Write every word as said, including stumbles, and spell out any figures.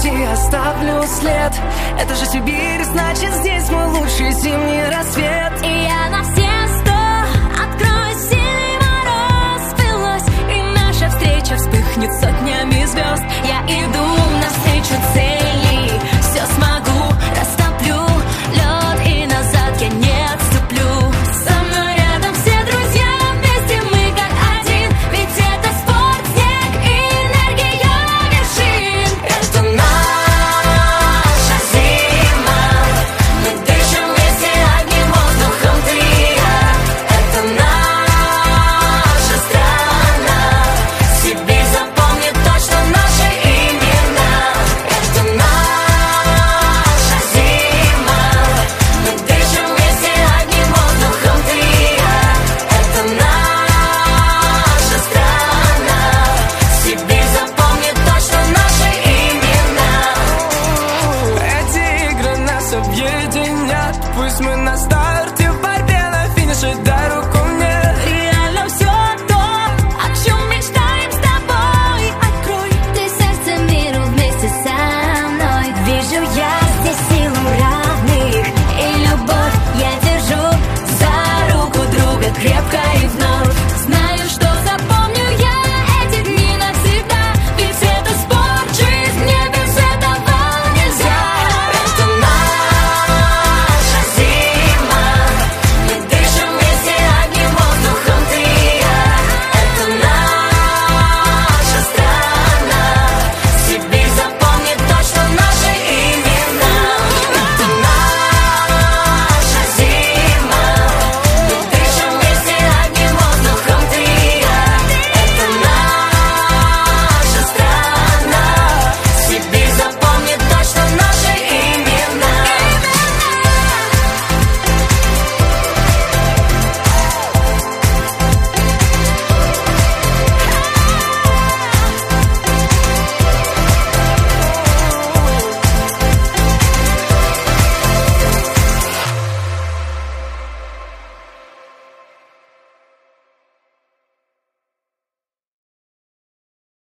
пути оставлю след. Это же Сибирь, значит здесь мой лучший зимний рассвет. И я на все сто открою сильный мороз, вылась, и наша встреча вспыхнет сотнями звезд. Я иду навстречу цели.